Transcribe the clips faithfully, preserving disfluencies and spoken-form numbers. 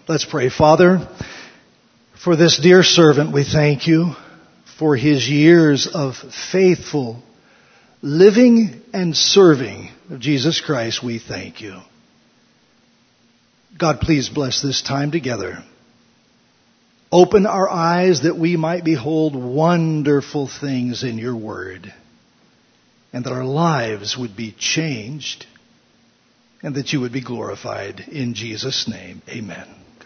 Let's pray. Father, for this dear servant, we thank you for his years of faithful living and serving of Jesus Christ. We thank you. God, please bless this time together. Open our eyes that we might behold wonderful things in your word, and that our lives would be changed, and that you would be glorified. In Jesus' name, amen.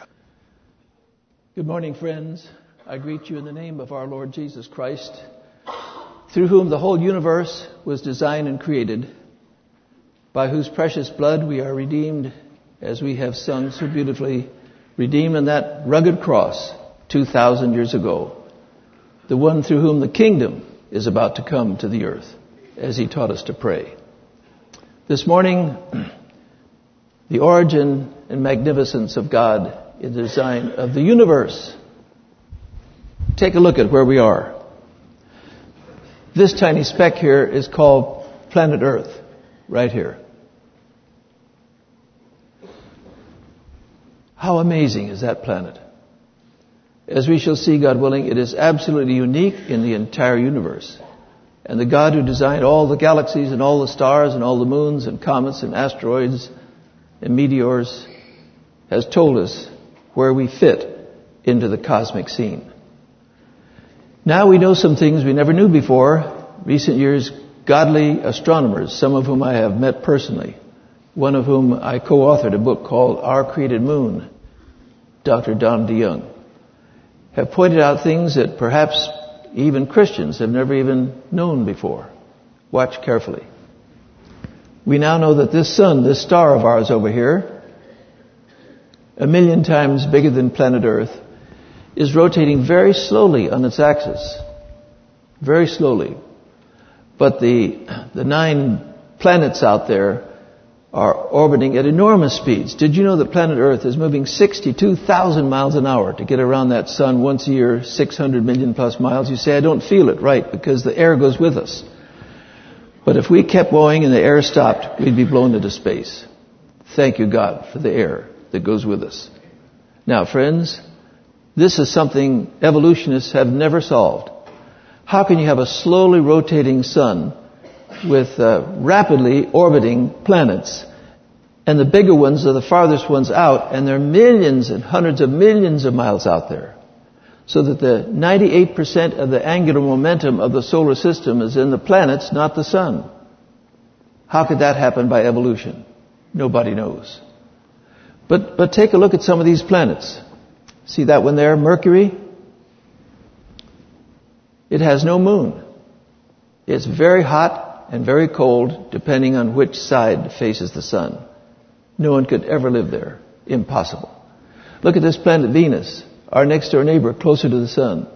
Good morning, friends. I greet you in the name of our Lord Jesus Christ, through whom the whole universe was designed and created, by whose precious blood we are redeemed, as we have sung so beautifully, redeemed on that rugged cross two thousand years ago, the one through whom the kingdom is about to come to the earth, as he taught us to pray. This morning, the origin and magnificence of God in the design of the universe. Take a look at where we are. This tiny speck here is called planet Earth, right here. How amazing is that planet? As we shall see, God willing, it is absolutely unique in the entire universe. And the God who designed all the galaxies and all the stars and all the moons and comets and asteroids and meteors has told us where we fit into the cosmic scene. Now we know some things we never knew before. Recent years, godly astronomers, some of whom I have met personally, one of whom I co-authored a book called Our Created Moon, Doctor Don DeYoung, have pointed out things that perhaps even Christians have never even known before. Watch carefully. We now know that this sun, this star of ours over here, a million times bigger than planet Earth, is rotating very slowly on its axis. Very slowly. But the, the nine planets out there are orbiting at enormous speeds. Did you know that planet Earth is moving sixty-two thousand miles an hour to get around that sun once a year, six hundred million plus miles? You say, I don't feel it, right, because the air goes with us. But if we kept going and the air stopped, we'd be blown into space. Thank you, God, for the air that goes with us. Now, friends, this is something evolutionists have never solved. How can you have a slowly rotating sun with uh, rapidly orbiting planets, and the bigger ones are the farthest ones out, and they're millions and hundreds of millions of miles out there, so that the ninety-eight percent of the angular momentum of the solar system is in the planets, not the sun? How could that happen by evolution? Nobody knows. But but take a look at some of these planets. See that one there, Mercury? It has no moon. It's very hot and very cold, depending on which side faces the sun. No one could ever live there. Impossible. Look at this planet Venus, our next door neighbor, closer to the sun.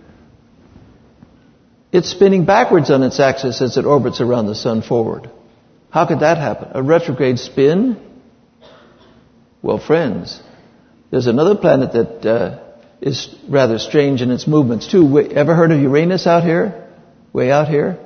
It's spinning backwards on its axis as it orbits around the sun forward. How could that happen? A retrograde spin? Well, friends, there's another planet that uh, is rather strange in its movements too. Ever heard of Uranus out here? Way out here?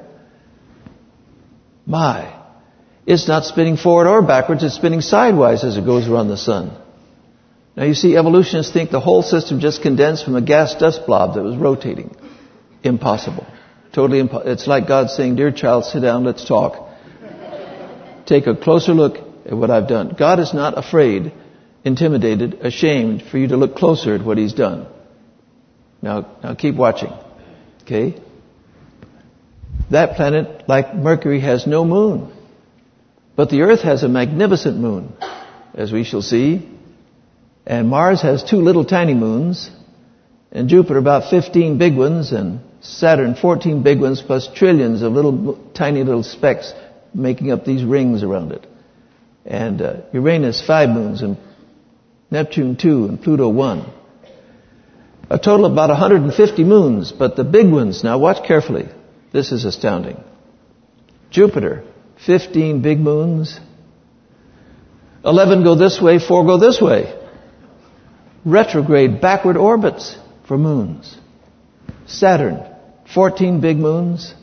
My, it's not spinning forward or backwards, it's spinning sideways as it goes around the sun. Now you see, evolutionists think the whole system just condensed from a gas dust blob that was rotating. Impossible. Totally impossible. It's like God saying, dear child, sit down, let's talk. Take a closer look at what I've done. God is not afraid, intimidated, ashamed for you to look closer at what He's done. Now, now keep watching. Okay? That planet, like Mercury, has no moon. But the Earth has a magnificent moon, as we shall see. And Mars has two little tiny moons. And Jupiter about fifteen big ones. And Saturn fourteen big ones, plus trillions of little tiny little specks making up these rings around it. And uh, Uranus five moons, and Neptune two, and Pluto one. A total of about one hundred fifty moons, but the big ones, now watch carefully. This is astounding. Jupiter, fifteen big moons. eleven go this way, four go this way. Retrograde backward orbits for moons. Saturn, fourteen big moons.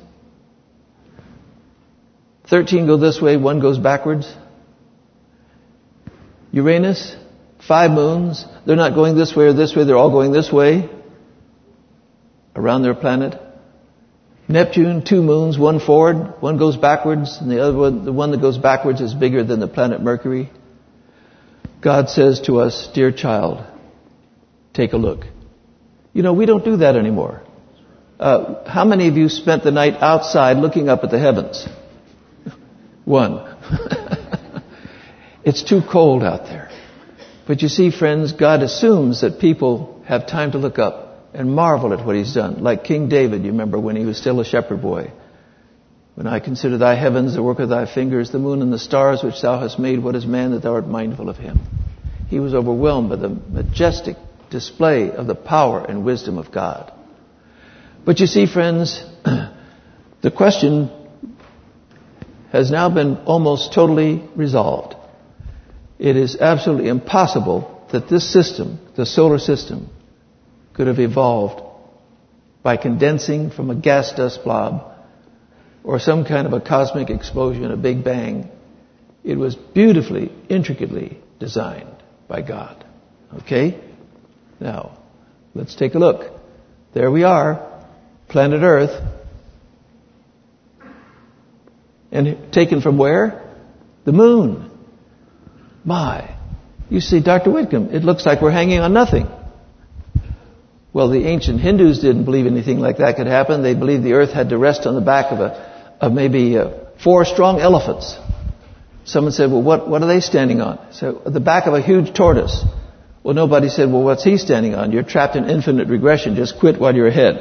thirteen go this way, one goes backwards. Uranus, five moons. They're not going this way or this way. They're all going this way around their planet. Neptune, two moons, one forward, one goes backwards, and the other one, the one that goes backwards is bigger than the planet Mercury. God says to us, dear child, take a look. You know, we don't do that anymore. Uh, how many of you spent the night outside looking up at the heavens? One. It's too cold out there. But you see, friends, God assumes that people have time to look up and marvel at what He's done. Like King David, you remember when he was still a shepherd boy. When I consider thy heavens, the work of thy fingers, the moon and the stars which thou hast made, what is man that thou art mindful of him? He was overwhelmed by the majestic display of the power and wisdom of God. But you see, friends, the question has now been almost totally resolved. It is absolutely impossible that this system, the solar system, could have evolved by condensing from a gas dust blob or some kind of a cosmic explosion, a big bang. It was beautifully, intricately designed by God. Okay? Now, let's take a look. There we are, planet Earth. And taken from where? The moon. My. You see, Doctor Whitcomb, it looks like we're hanging on nothing. Well, the ancient Hindus didn't believe anything like that could happen. They believed the earth had to rest on the back of a, of maybe uh, four strong elephants. Someone said, well, what, what are they standing on? So, the back of a huge tortoise. Well, nobody said, well, what's he standing on? You're trapped in infinite regression. Just quit while you're ahead.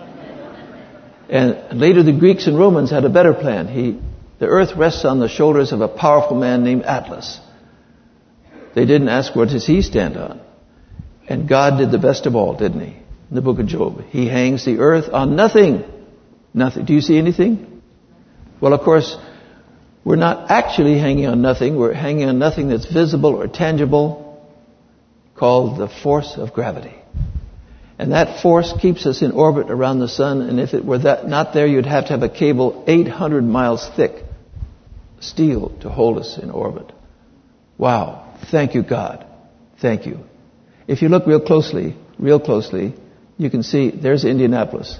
And later the Greeks and Romans had a better plan. He, the earth rests on the shoulders of a powerful man named Atlas. They didn't ask, what does he stand on? And God did the best of all, didn't He? In the book of Job. He hangs the earth on nothing. Nothing. Do you see anything? Well, of course, we're not actually hanging on nothing. We're hanging on nothing that's visible or tangible, called the force of gravity. And that force keeps us in orbit around the sun. And if it were that not there, you'd have to have a cable eight hundred miles thick, steel, to hold us in orbit. Wow. Thank you, God. Thank you. If you look real closely, real closely, you can see there's Indianapolis.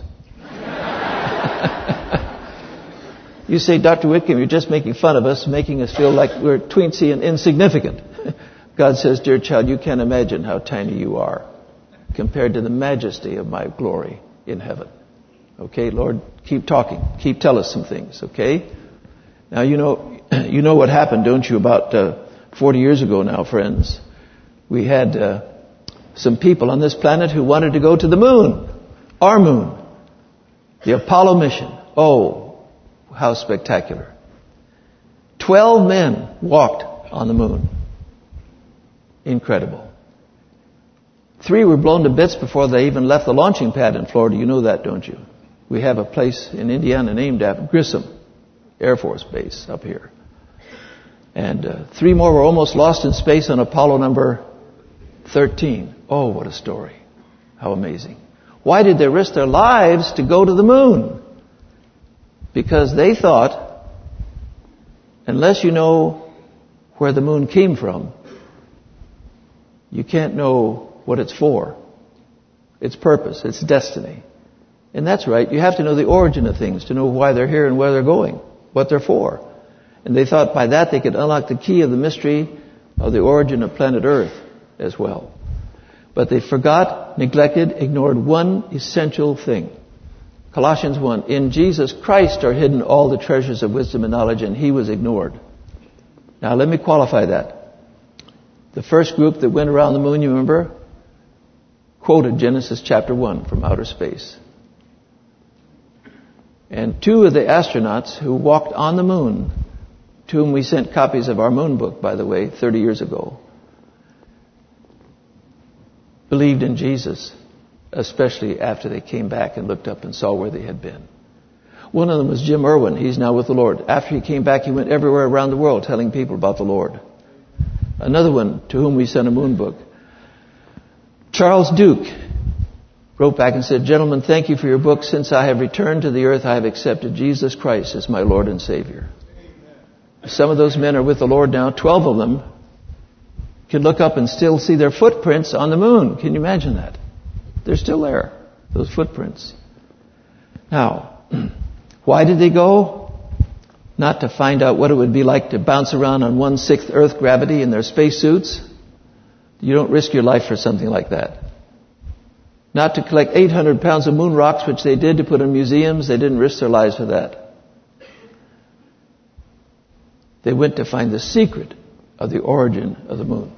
You say, Doctor Whitcomb, you're just making fun of us, making us feel like we're tweensy and insignificant. God says, dear child, you can't imagine how tiny you are compared to the majesty of my glory in heaven. Okay, Lord, keep talking. Keep tell us some things, okay? Now, you know, you know what happened, don't you, about uh, forty years ago now, friends. We had uh, some people on this planet who wanted to go to the moon, our moon, the Apollo mission. Oh, how spectacular. Twelve men walked on the moon. Incredible. Three were blown to bits before they even left the launching pad in Florida. You know that, don't you? We have a place in Indiana named after Grissom Air Force Base up here. And uh, three more were almost lost in space on Apollo number thirteen. Oh, what a story. How amazing. Why did they risk their lives to go to the moon? Because they thought, unless you know where the moon came from, you can't know what it's for, its purpose, its destiny. And that's right. You have to know the origin of things to know why they're here and where they're going, what they're for. And they thought by that they could unlock the key of the mystery of the origin of planet Earth as well. But they forgot, neglected, ignored one essential thing. Colossians one, in Jesus Christ are hidden all the treasures of wisdom and knowledge, and He was ignored. Now let me qualify that. The first group that went around the moon, you remember, quoted Genesis chapter one from outer space. And two of the astronauts who walked on the moon, to whom we sent copies of our moon book, by the way, thirty years ago, believed in Jesus, especially after they came back and looked up and saw where they had been. One of them was Jim Irwin. He's now with the Lord. After he came back, he went everywhere around the world telling people about the Lord. Another one to whom we sent a moon book, Charles Duke, wrote back and said, gentlemen, thank you for your book. Since I have returned to the earth, I have accepted Jesus Christ as my Lord and Savior. Some of those men are with the Lord now. Twelve of them can look up and still see their footprints on the moon. Can you imagine that? They're still there, those footprints. Now, why did they go? Not to find out what it would be like to bounce around on one-sixth Earth gravity in their spacesuits. You don't risk your life for something like that. Not to collect eight hundred pounds of moon rocks, which they did to put in museums. They didn't risk their lives for that. They went to find the secret of the origin of the moon.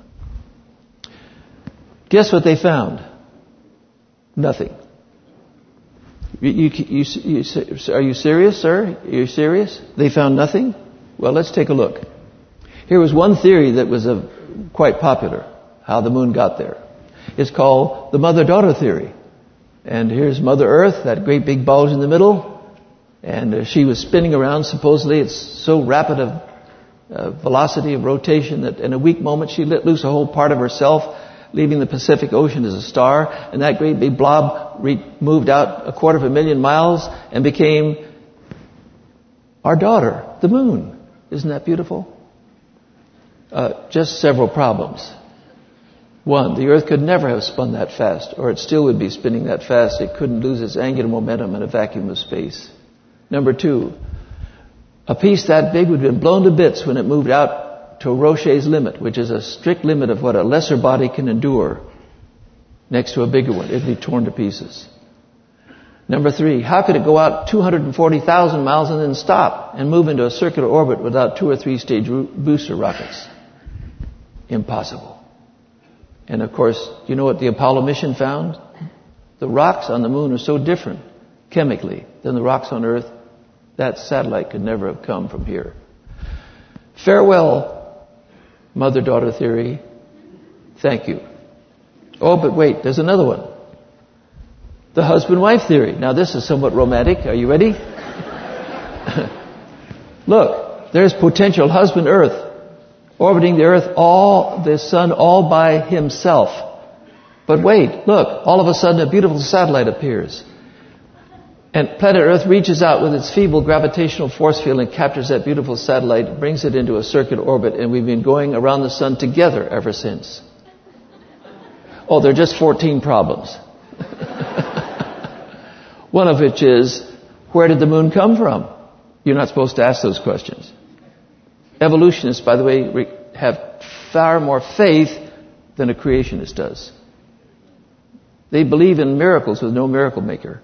Guess what they found? Nothing. You, you, you, you, are you serious, sir? Are you serious? They found nothing? Well, let's take a look. Here was one theory that was a, quite popular, how the moon got there. It's called the mother-daughter theory. And here's Mother Earth, that great big bulge in the middle. And uh, she was spinning around, supposedly. It's so rapid a uh, velocity of rotation that in a weak moment she let loose a whole part of herself, leaving the Pacific Ocean as a star. And that great big blob re- moved out a quarter of a million miles and became our daughter, the moon. Isn't that beautiful? Uh, just several problems. One, the Earth could never have spun that fast, or it still would be spinning that fast. It couldn't lose its angular momentum in a vacuum of space. Number two, a piece that big would have been blown to bits when it moved out to Roche's limit, which is a strict limit of what a lesser body can endure next to a bigger one. It would be torn to pieces. Number three, how could it go out two hundred forty thousand miles and then stop and move into a circular orbit without two or three stage booster rockets? Impossible. And of course, you know what the Apollo mission found? The rocks on the moon are so different chemically than the rocks on Earth. That satellite could never have come from here. Farewell, mother-daughter theory. Thank you. Oh, but wait, there's another one. The husband-wife theory. Now this is somewhat romantic. Are you ready? Look, there's potential husband Earth orbiting the Earth, all the sun all by himself. But wait, look, all of a sudden a beautiful satellite appears. And planet Earth reaches out with its feeble gravitational force field and captures that beautiful satellite, brings it into a circular orbit, and we've been going around the sun together ever since. Oh, there are just fourteen problems. One of which is, where did the moon come from? You're not supposed to ask those questions. Evolutionists, by the way, have far more faith than a creationist does. They believe in miracles with no miracle maker.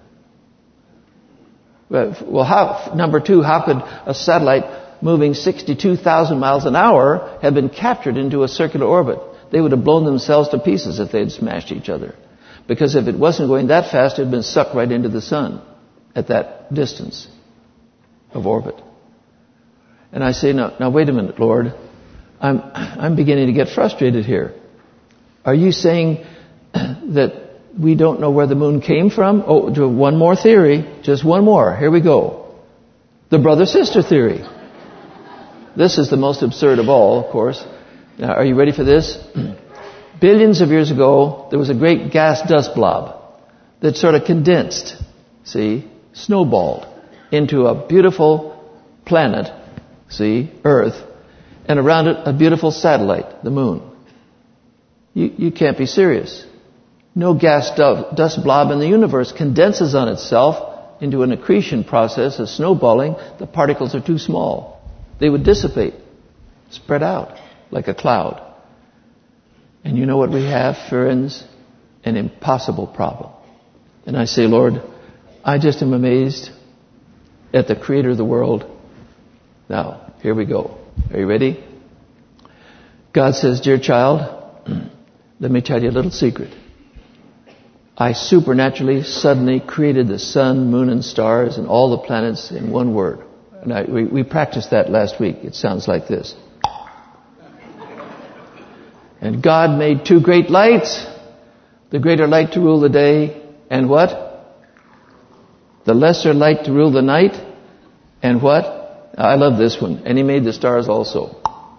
Well, how, number two, how could a satellite moving sixty-two thousand miles an hour have been captured into a circular orbit? They would have blown themselves to pieces if they had smashed each other. Because if it wasn't going that fast, it had been sucked right into the sun at that distance of orbit. And I say, no, now wait a minute, Lord. I'm, I'm beginning to get frustrated here. Are you saying that we don't know where the moon came from? Oh, one more theory. Just one more. Here we go. The brother-sister theory. This is the most absurd of all, of course. Now, are you ready for this? Billions of years ago, there was a great gas dust blob that sort of condensed, see, snowballed into a beautiful planet, see, Earth, and around it a beautiful satellite, the moon. You, you can't be serious. No gas dust blob in the universe condenses on itself into an accretion process of snowballing. The particles are too small. They would dissipate, spread out like a cloud. And you know what we have, friends? An impossible problem. And I say, Lord, I just am amazed at the Creator of the world. Now, here we go. Are you ready? God says, dear child, let me tell you a little secret. I supernaturally, suddenly created the sun, moon, and stars and all the planets in one word. And I, we, we practiced that last week. It sounds like this. And God made two great lights. The greater light to rule the day. And what? The lesser light to rule the night. And what? I love this one. And He made the stars also.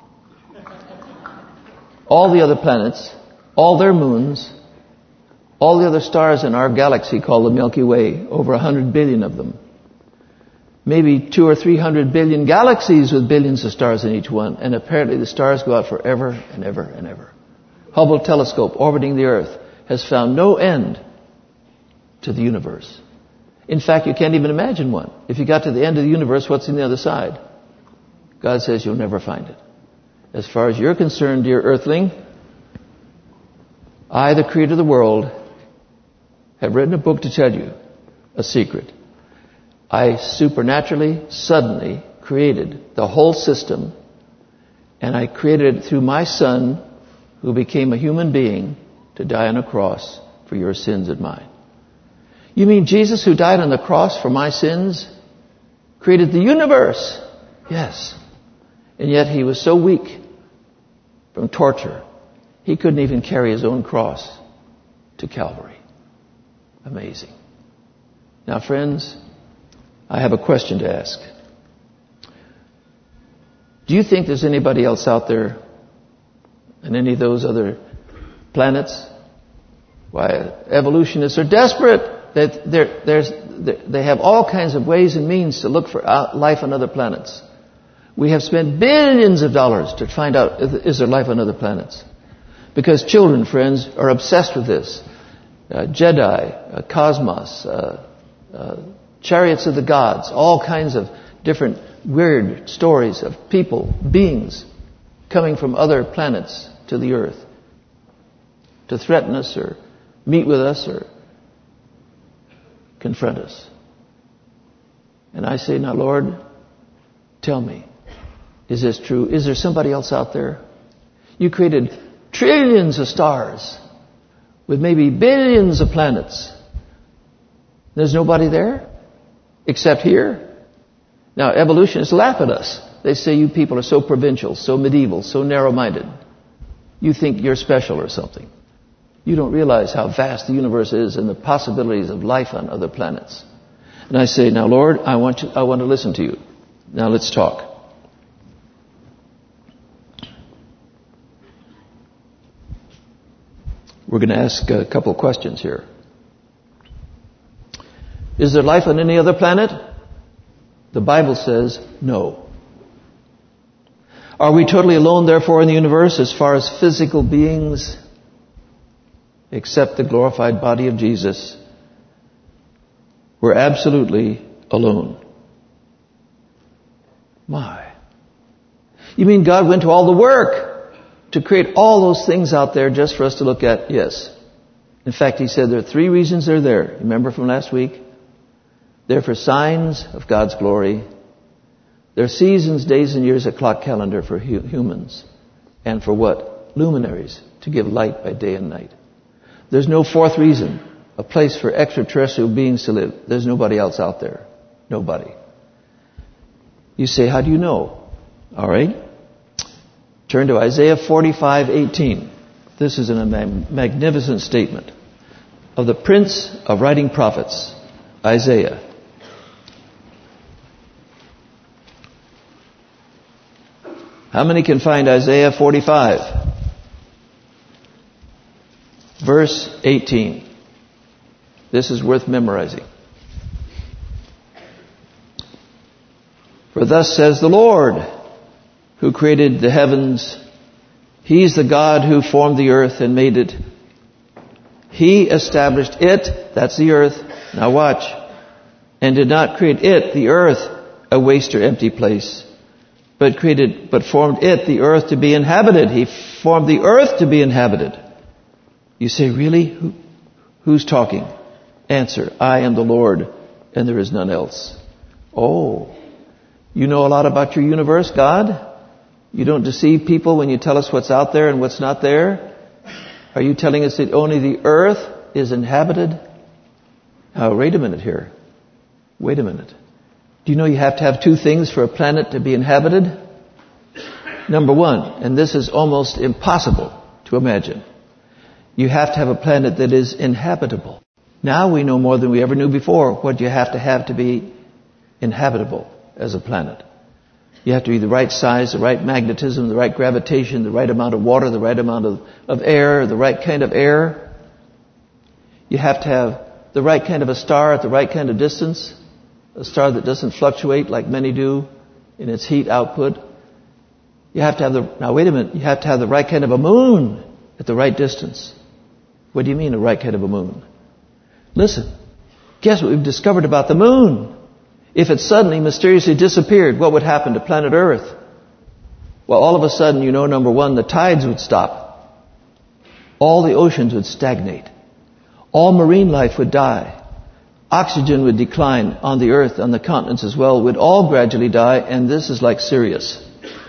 All the other planets, all their moons, all the other stars in our galaxy called the Milky Way, over a hundred billion of them. Maybe two or three hundred billion galaxies with billions of stars in each one. And apparently the stars go out forever and ever and ever. Hubble telescope orbiting the earth has found no end to the universe. In fact, you can't even imagine one. If you got to the end of the universe, what's on the other side? God says you'll never find it. As far as you're concerned, dear earthling, I, the creator of the world, have written a book to tell you a secret. I supernaturally, suddenly created the whole system, and I created it through my Son, who became a human being to die on a cross for your sins and mine. You mean Jesus, who died on the cross for my sins, created the universe? Yes. And yet he was so weak from torture, he couldn't even carry his own cross to Calvary. Amazing. Now, friends, I have a question to ask. Do you think there's anybody else out there on any of those other planets? Why, evolutionists are desperate. That they're, there's, they have all kinds of ways and means to look for life on other planets. We have spent billions of dollars to find out, is there life on other planets? Because children, friends, are obsessed with this. Uh, Jedi, uh, cosmos, uh, uh, chariots of the gods, all kinds of different weird stories of people, beings, coming from other planets to the earth to threaten us or meet with us or confront us. And I say, now, Lord, tell me, is this true? Is there somebody else out there? You created trillions of stars with maybe billions of planets. There's nobody there except here. Now, evolutionists laugh at us. They say you people are so provincial, so medieval, so narrow-minded. You think you're special or something. You don't realize how vast the universe is and the possibilities of life on other planets. And I say, now, Lord, I want you, I want to listen to you. Now let's talk. We're going to ask a couple of questions here. Is there life on any other planet? The Bible says no. Are we totally alone, therefore, in the universe as far as physical beings? Except the glorified body of Jesus, we're absolutely alone. My. You mean God went to all the work to create all those things out there just for us to look at? Yes. In fact, he said there are three reasons they're there. Remember from last week? They're for signs of God's glory. They're seasons, days, and years, a clock calendar for hu- humans. And for what? Luminaries, to give light by day and night. There's no fourth reason, a place for extraterrestrial beings to live. There's nobody else out there. Nobody. You say, how do you know? All right. Turn to Isaiah forty-five eighteen. This is a magnificent statement of the prince of writing prophets, Isaiah. How many can find Isaiah forty-five? Verse eighteen. This is worth memorizing. For thus says the Lord, who created the heavens. He's the God who formed the earth and made it. He established it, that's the earth. Now watch. And did not create it, the earth, a waste or empty place. But created, but formed it, the earth, to be inhabited. He formed the earth to be inhabited. You say, really? Who, who's talking? Answer, I am the Lord, and there is none else. Oh, you know a lot about your universe, God? You don't deceive people when you tell us what's out there and what's not there? Are you telling us that only the earth is inhabited? Now, wait a minute here. Wait a minute. Do you know you have to have two things for a planet to be inhabited? Number one, and this is almost impossible to imagine. You have to have a planet that is inhabitable. Now we know more than we ever knew before what you have to have to be inhabitable as a planet. You have to be the right size, the right magnetism, the right gravitation, the right amount of water, the right amount of, of air, the right kind of air. You have to have the right kind of a star at the right kind of distance, a star that doesn't fluctuate like many do in its heat output. You have to have the, now wait a minute, you have to have the right kind of a moon at the right distance. What do you mean, a right kind of a moon? Listen, guess what we've discovered about the moon? If it suddenly mysteriously disappeared, what would happen to planet Earth? Well, all of a sudden, you know, number one, the tides would stop. All the oceans would stagnate. All marine life would die. Oxygen would decline on the Earth, on the continents as well, would all gradually die, and this is like Sirius.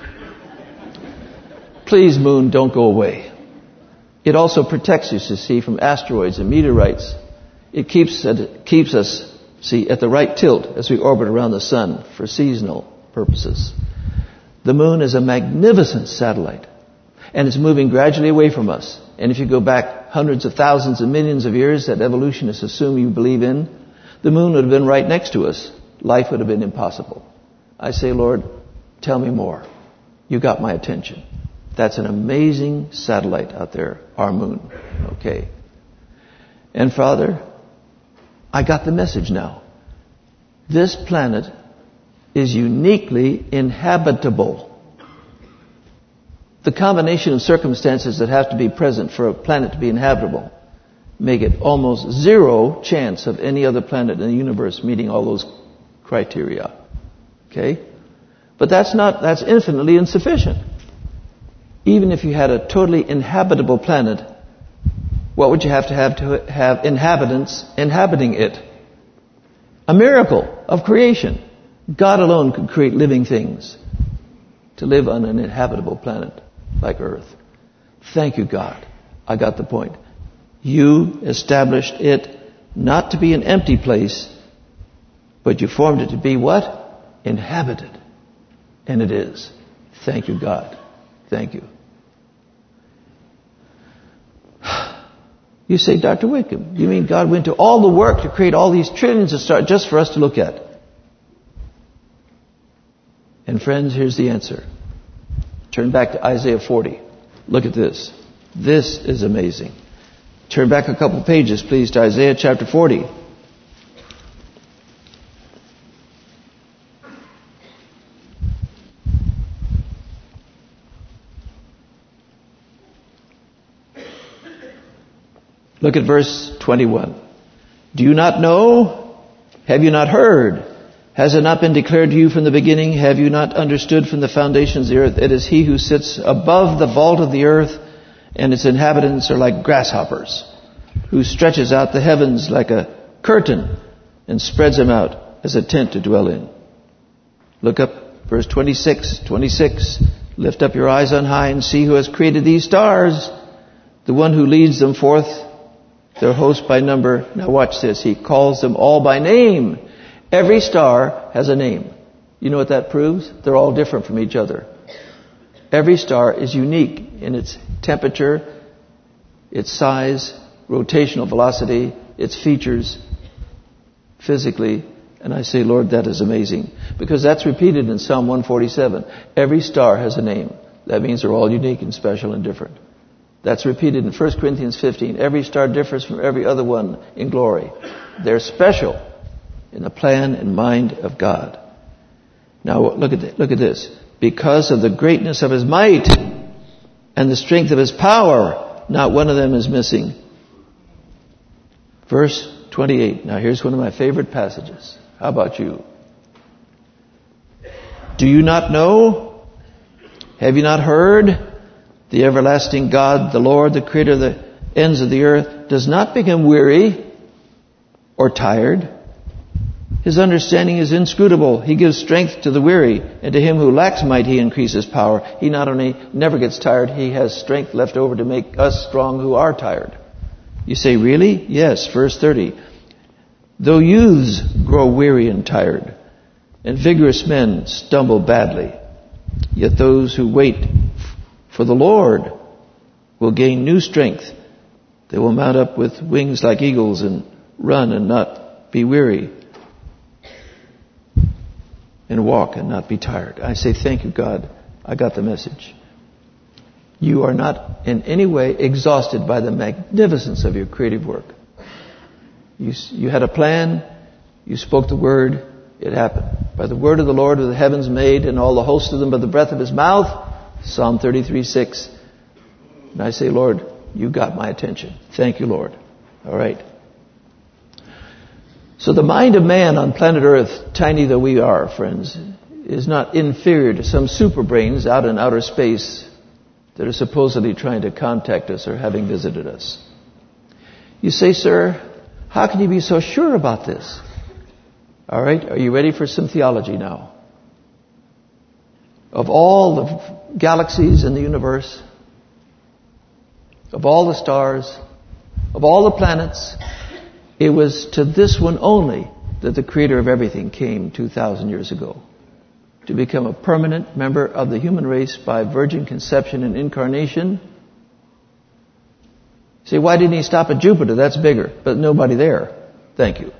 Please, moon, don't go away. It also protects us, you see, from asteroids and meteorites. It keeps, it keeps us, see, at the right tilt as we orbit around the sun for seasonal purposes. The moon is a magnificent satellite, and it's moving gradually away from us. And if you go back hundreds of thousands and millions of years that evolutionists assume you believe in, the moon would have been right next to us. Life would have been impossible. I say, Lord, tell me more. You got my attention. That's an amazing satellite out there, our moon. Okay. And Father, I got the message now. This planet is uniquely inhabitable. The combination of circumstances that have to be present for a planet to be inhabitable make it almost zero chance of any other planet in the universe meeting all those criteria. Okay? But that's not, that's infinitely insufficient. Even if you had a totally inhabitable planet, what would you have to have to have inhabitants inhabiting it? A miracle of creation. God alone could create living things to live on an inhabitable planet like Earth. Thank you, God. I got the point. You established it not to be an empty place, but you formed it to be what? Inhabited. And it is. Thank you, God. Thank you. You say, Doctor Wickham, you mean God went to all the work to create all these trillions of stars just for us to look at? And friends, here's the answer. Turn back to Isaiah forty. Look at this. This is amazing. Turn back a couple pages, please, to Isaiah chapter forty. Look at verse twenty-one. Do you not know? Have you not heard? Has it not been declared to you from the beginning? Have you not understood from the foundations of the earth? It is he who sits above the vault of the earth, and its inhabitants are like grasshoppers, who stretches out the heavens like a curtain and spreads them out as a tent to dwell in. Look up verse twenty-six. twenty-six. Lift up your eyes on high and see who has created these stars, the one who leads them forth, their host by number. Now watch this. He calls them all by name. Every star has a name. You know what that proves? They're all different from each other. Every star is unique in its temperature, its size, rotational velocity, its features, physically. And I say, Lord, that is amazing. Because that's repeated in Psalm one forty-seven. Every star has a name. That means they're all unique and special and different. That's repeated in First Corinthians fifteen. Every star differs from every other one in glory. They're special in the plan and mind of God. Now look at this, look at this. Because of the greatness of his might and the strength of his power, not one of them is missing. Verse twenty-eight. Now here's one of my favorite passages. How about you? Do you not know? Have you not heard? The everlasting God, the Lord, the creator of the ends of the earth, does not become weary or tired. His understanding is inscrutable. He gives strength to the weary, and to him who lacks might he increases power. He not only never gets tired, he has strength left over to make us strong who are tired. You say, really? Yes. Verse thirty. Though youths grow weary and tired, and vigorous men stumble badly, yet those who wait for the Lord will gain new strength. They will mount up with wings like eagles and run and not be weary, and walk and not be tired. I say, thank you, God. I got the message. You are not in any way exhausted by the magnificence of your creative work. You, you had a plan. You spoke the word. It happened. By the word of the Lord were the heavens made, and all the host of them by the breath of his mouth. Psalm thirty-three six. And I say, Lord, You got my attention. Thank you, Lord. All right. So the mind of man on planet Earth, tiny though we are, friends, is not inferior to some super brains out in outer space that are supposedly trying to contact us or having visited us. You say, sir, how can you be so sure about this? All right, are you ready for some theology now? Of all the galaxies in the universe, of all the stars, of all the planets, it was to this one only that the creator of everything came two thousand years ago, to become a permanent member of the human race by virgin conception and incarnation. See, why didn't he stop at Jupiter? That's bigger, but nobody there. Thank you.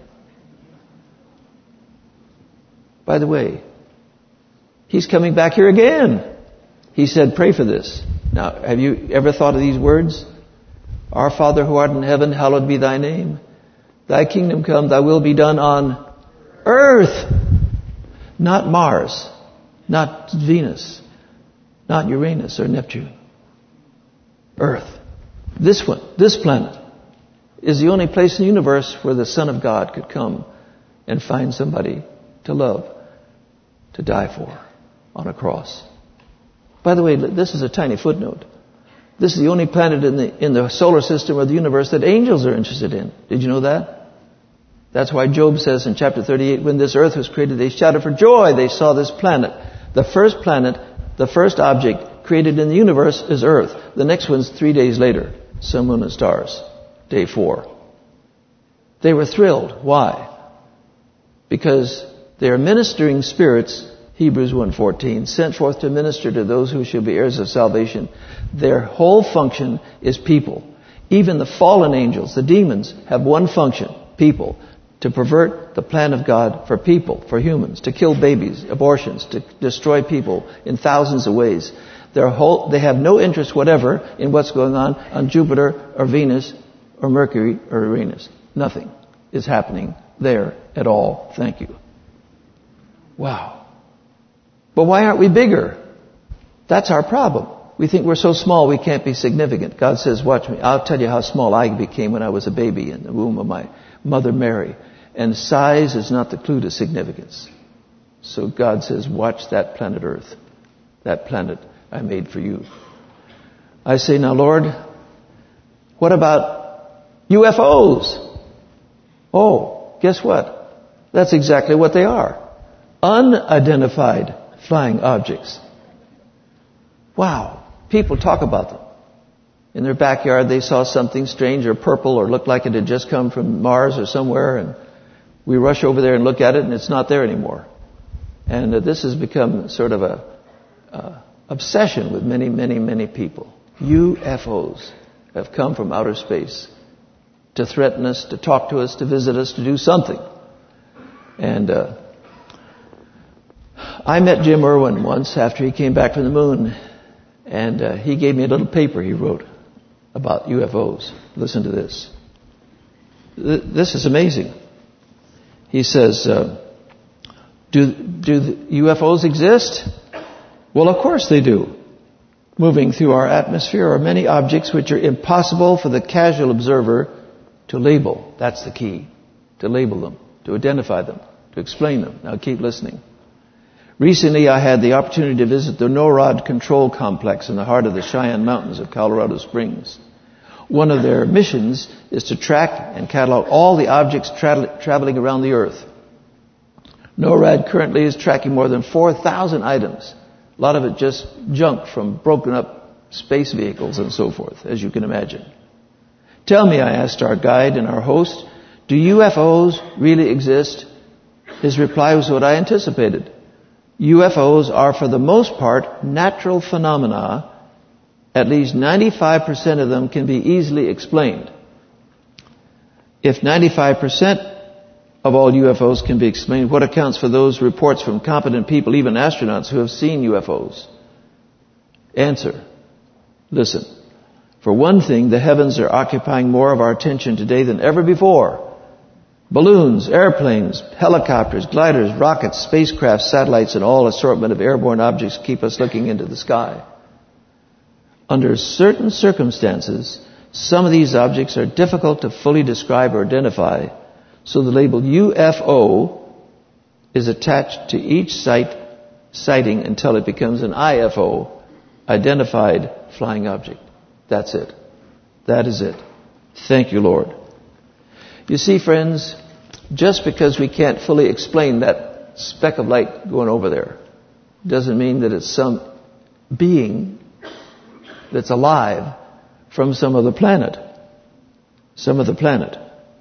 By the way, he's coming back here again. He said, pray for this. Now, have you ever thought of these words? Our Father who art in heaven, hallowed be thy name. Thy kingdom come, thy will be done on earth, not Mars, not Venus, not Uranus or Neptune. Earth. This one, this planet, is the only place in the universe where the Son of God could come and find somebody to love, to die for on a cross. By the way, this is a tiny footnote. This is the only planet in the in the solar system or the universe that angels are interested in. Did you know that? That's why Job says in chapter thirty-eight, when this earth was created, they shouted for joy. They saw this planet. The first planet, the first object created in the universe is Earth. The next one's three days later, sun, moon, and stars, day four. They were thrilled. Why? Because they are ministering spirits, Hebrews one fourteen, sent forth to minister to those who shall be heirs of salvation. Their whole function is people. Even the fallen angels, the demons, have one function, people. To pervert the plan of God for people, for humans, to kill babies, abortions, to destroy people in thousands of ways. Their whole, they have no interest whatever in what's going on on Jupiter or Venus or Mercury or Uranus. Nothing is happening there at all. Thank you. Wow. But why aren't we bigger? That's our problem. We think we're so small we can't be significant. God says, watch me. I'll tell you how small I became when I was a baby in the womb of my mother Mary. And size is not the clue to significance. So God says, watch that planet Earth. That planet I made for you. I say, now Lord, what about U F Os? Oh, guess what? That's exactly what they are. Unidentified flying objects. Wow. People talk about them. In their backyard they saw something strange or purple or looked like it had just come from Mars or somewhere, and we rush over there and look at it, and it's not there anymore. And uh, this has become sort of a uh, obsession with many, many, many people. U F Os have come from outer space to threaten us, to talk to us, to visit us, to do something. And uh, I met Jim Irwin once after he came back from the moon, and uh, he gave me a little paper he wrote about U F Os. Listen to this. Th- this is amazing. He says, uh, do, do the U F Os exist? Well, of course they do. Moving through our atmosphere are many objects which are impossible for the casual observer to label. That's the key. To label them, to identify them, to explain them. Now keep listening. Recently I had the opportunity to visit the NORAD control complex in the heart of the Cheyenne Mountains of Colorado Springs. One of their missions is to track and catalog all the objects tra- traveling around the Earth. NORAD currently is tracking more than four thousand items. A lot of it just junk from broken up space vehicles and so forth, as you can imagine. Tell me, I asked our guide and our host, do U F Os really exist? His reply was what I anticipated. U F Os are for the most part natural phenomena. At least ninety-five percent of them can be easily explained. If ninety-five percent of all U F Os can be explained, what accounts for those reports from competent people, even astronauts, who have seen U F Os? Answer. Listen. For one thing, the heavens are occupying more of our attention today than ever before. Balloons, airplanes, helicopters, gliders, rockets, spacecraft, satellites, and all assortment of airborne objects keep us looking into the sky. Under certain circumstances, Some of these objects are difficult to fully describe or identify, so the label U F O is attached to each site, sighting until it becomes an I F O, identified flying object. That's it. That is it. Thank you, Lord. You see, friends, just because we can't fully explain that speck of light going over there doesn't mean that it's some being that's alive from some other planet. Some other planet.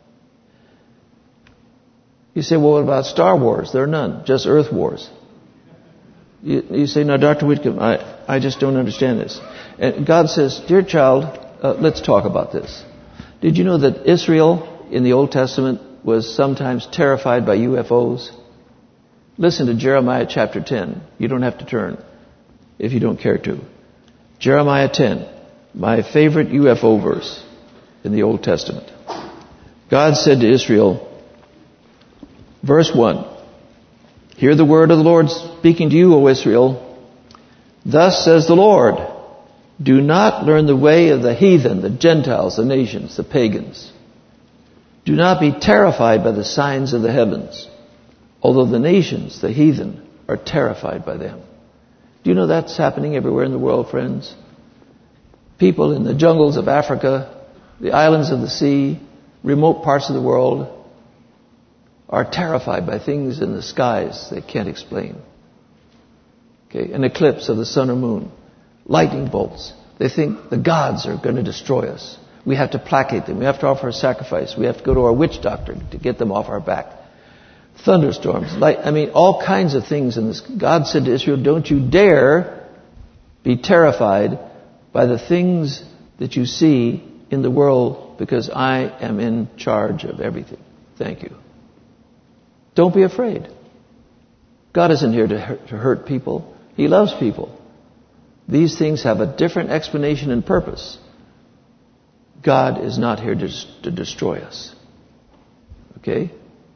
You say, well, what about Star Wars? There are none, just Earth Wars. You, you say, no, Doctor Whitcomb, I, I just don't understand this. And God says, dear child, uh, let's talk about this. Did you know that Israel in the Old Testament was sometimes terrified by U F Os? Listen to Jeremiah chapter ten. You don't have to turn if you don't care to. Jeremiah ten, my favorite U F O verse in the Old Testament. God said to Israel, verse one, hear the word of the Lord speaking to you, O Israel. Thus says the Lord, do not learn the way of the heathen, the Gentiles, the nations, the pagans. Do not be terrified by the signs of the heavens, although the nations, the heathen, are terrified by them. Do you know that's happening everywhere in the world, friends? People in the jungles of Africa, the islands of the sea, remote parts of the world, are terrified by things in the skies they can't explain. Okay, an eclipse of the sun or moon, lightning bolts. They think the gods are going to destroy us. We have to placate them. We have to offer a sacrifice. We have to go to our witch doctor to get them off our back. Thunderstorms, light, I mean, all kinds of things in this. God said to Israel, don't you dare be terrified by the things that you see in the world, because I am in charge of everything. Thank you. Don't be afraid. God isn't here to hurt, to hurt people. He loves people. These things have a different explanation and purpose. God is not here to, to destroy us. Okay?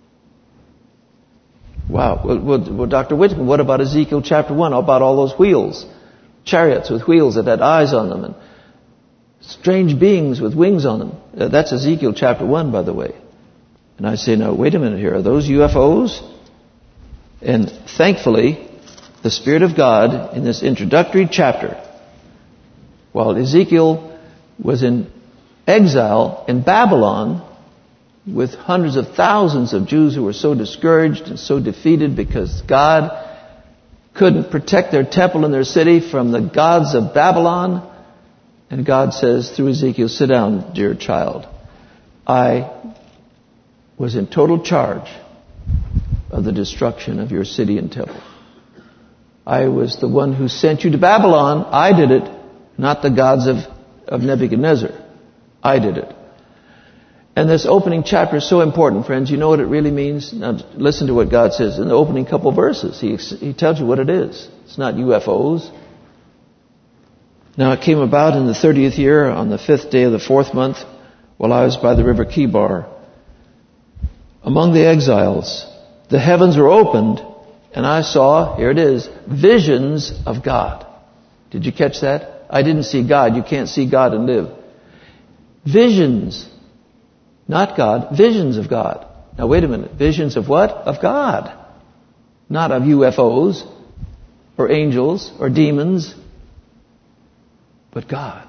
Wow. Well, well, well, Doctor Whitcomb, what about Ezekiel chapter one? How about all those wheels? Chariots with wheels that had eyes on them, and strange beings with wings on them. Uh, that's Ezekiel chapter one, by the way. And I say, no, wait a minute here. Are those U F Os? And thankfully, the Spirit of God in this introductory chapter, while Ezekiel was in exile in Babylon with hundreds of thousands of Jews who were so discouraged and so defeated because God couldn't protect their temple and their city from the gods of Babylon. And God says through Ezekiel, sit down, dear child. I was in total charge of the destruction of your city and temple. I was the one who sent you to Babylon. I did it, not the gods of, of Nebuchadnezzar. I did it. And this opening chapter is so important, friends. You know what it really means? Now, listen to what God says in the opening couple verses. He, he tells you what it is. It's not U F Os. Now it came about in the thirtieth year, on the fifth day of the fourth month, while I was by the river Kibar. Among the exiles, the heavens were opened, and I saw, here it is, visions of God. Did you catch that? I didn't see God. You can't see God and live. Visions. Not God, visions of God. Now wait a minute. Visions of what? Of God. Not of U F Os or angels or demons, but God.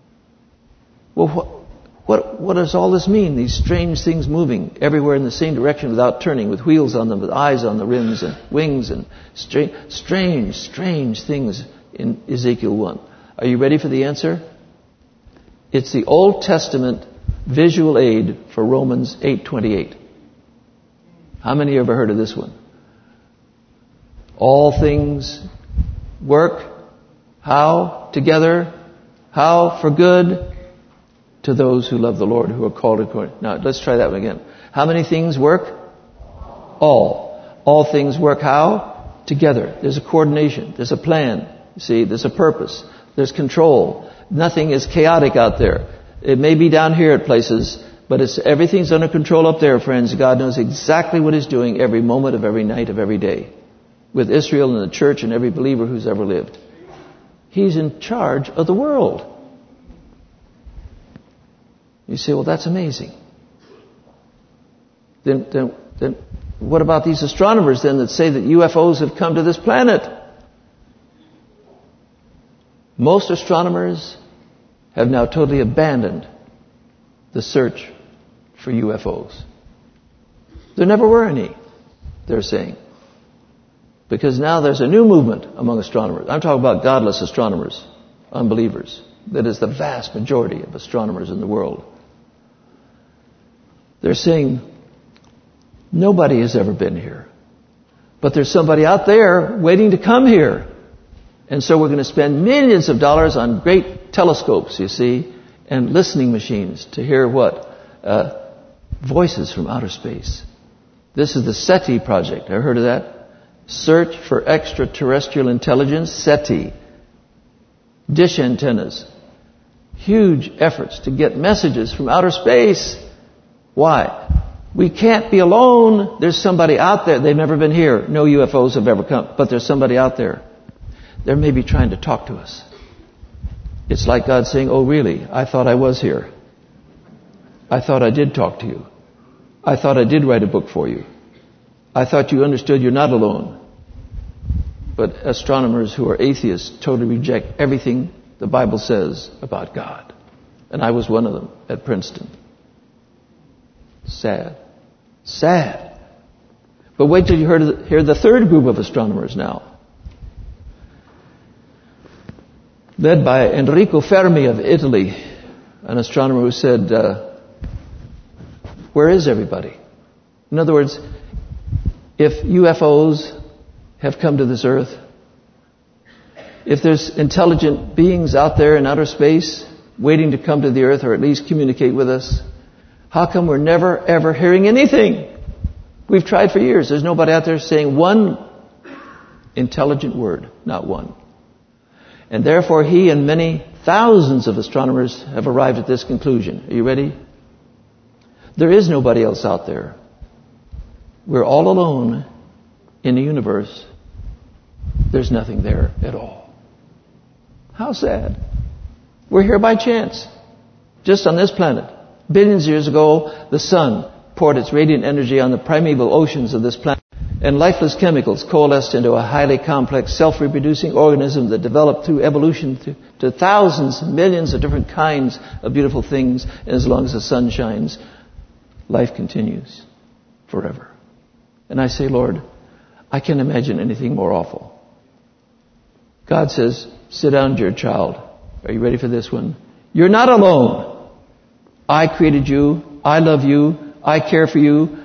Well, what, what, what does all this mean? These strange things moving everywhere in the same direction without turning, with wheels on them, with eyes on the rims and wings, and strange, strange, strange things in Ezekiel one. Are you ready for the answer? It's the Old Testament visual aid for Romans eight twenty-eight. How many ever heard of this one? All things work. How? Together. How? For good. To those who love the Lord, who are called according. Now, let's try that one again. How many things work? All. All things work how? Together. There's a coordination. There's a plan. You see, there's a purpose. There's control. Nothing is chaotic out there. It may be down here at places, but it's everything's under control up there, friends. God knows exactly what He's doing every moment of every night of every day. With Israel and the church and every believer who's ever lived. He's in charge of the world. You say, well, that's amazing. Then, then, then what about these astronomers then that say that U F Os have come to this planet? Most astronomers have now totally abandoned the search for U F Os. There never were any, they're saying. Because now there's a new movement among astronomers. I'm talking about godless astronomers, unbelievers. That is the vast majority of astronomers in the world. They're saying, nobody has ever been here. But there's somebody out there waiting to come here. And so we're going to spend millions of dollars on great telescopes, you see, and listening machines to hear what? Uh, voices from outer space. This is the SETI project. Ever heard of that? Search for Extraterrestrial Intelligence, SETI. Dish antennas. Huge efforts to get messages from outer space. Why? We can't be alone. There's somebody out there. They've never been here. No U F Os have ever come. But there's somebody out there. They're maybe trying to talk to us. It's like God saying, oh really? I thought I was here. I thought I did talk to you. I thought I did write a book for you. I thought you understood you're not alone. But astronomers who are atheists totally reject everything the Bible says about God. And I was one of them at Princeton. Sad. Sad. But wait till you hear the, hear the third group of astronomers now. Led by Enrico Fermi of Italy, an astronomer who said, uh, where is everybody? In other words, if U F Os have come to this earth, if there's intelligent beings out there in outer space waiting to come to the earth or at least communicate with us, how come we're never ever hearing anything? We've tried for years. There's nobody out there saying one intelligent word, not one. And therefore he and many thousands of astronomers have arrived at this conclusion. Are you ready? There is nobody else out there. We're all alone in the universe. There's nothing there at all. How sad. We're here by chance. Just on this planet. Billions of years ago, the sun poured its radiant energy on the primeval oceans of this planet. And lifeless chemicals coalesced into a highly complex, self-reproducing organism that developed through evolution to, to thousands, millions of different kinds of beautiful things. And as long as the sun shines, life continues forever. And I say, Lord, I can't imagine anything more awful. God says, sit down, dear child. Are you ready for this one? You're not alone. I created you. I love you. I care for you.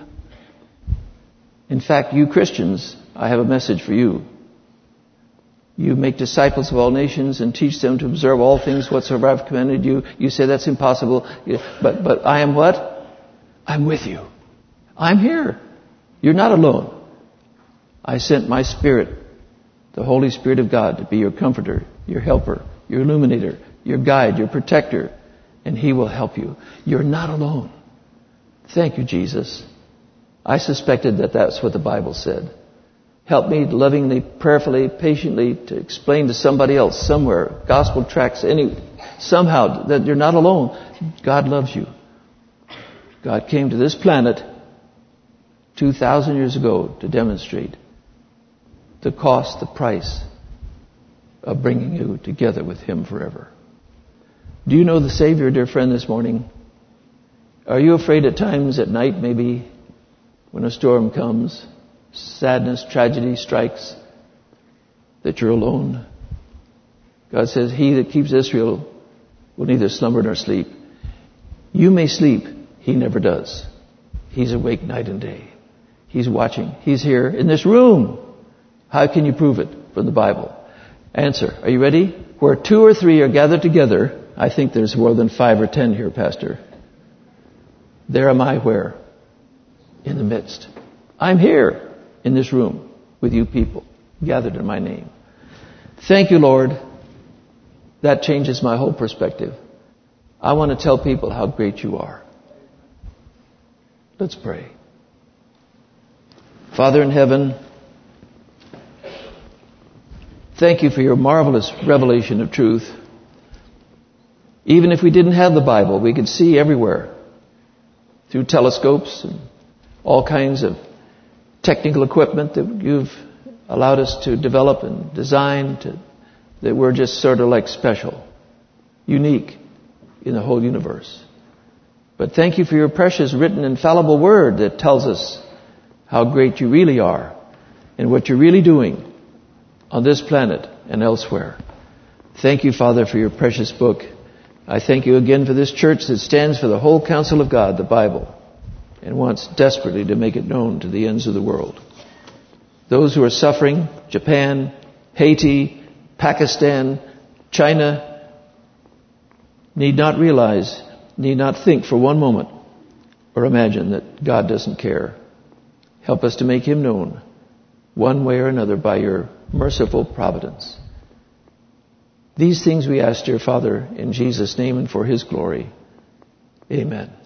In fact, you Christians, I have a message for you. You make disciples of all nations and teach them to observe all things whatsoever I've commanded you. You say that's impossible. But, but I am what? I'm with you. I'm here. You're not alone. I sent my Spirit, the Holy Spirit of God, to be your comforter, your helper, your illuminator, your guide, your protector, and He will help you. You're not alone. Thank you, Jesus. I suspected that that's what the Bible said. Help me lovingly, prayerfully, patiently to explain to somebody else somewhere, gospel tracts, any, somehow that you're not alone. God loves you. God came to this planet two thousand years ago to demonstrate the cost, the price of bringing you together with Him forever. Do you know the Savior, dear friend, this morning? Are you afraid at times at night, maybe, when a storm comes, sadness, tragedy strikes, that you're alone? God says, He that keeps Israel will neither slumber nor sleep. You may sleep. He never does. He's awake night and day. He's watching. He's here in this room. How can you prove it from the Bible? Answer. Are you ready? Where two or three are gathered together, I think there's more than five or ten here, Pastor. There am I where? In the midst. I'm here in this room with you people, gathered in my name. Thank you, Lord. That changes my whole perspective. I want to tell people how great you are. Let's pray. Father in heaven, thank you for your marvelous revelation of truth. Even if we didn't have the Bible, we could see everywhere through telescopes and all kinds of technical equipment that you've allowed us to develop and design, to, that we're just sort of like special, unique in the whole universe. But thank you for your precious written infallible word that tells us how great you really are and what you're really doing on this planet and elsewhere. Thank you, Father, for your precious book. I thank you again for this church that stands for the whole counsel of God, the Bible, and wants desperately to make it known to the ends of the world. Those who are suffering, Japan, Haiti, Pakistan, China, need not realize, need not think for one moment or imagine that God doesn't care. Help us to make Him known one way or another by your merciful providence. These things we ask, dear Father, in Jesus' name and for His glory. Amen.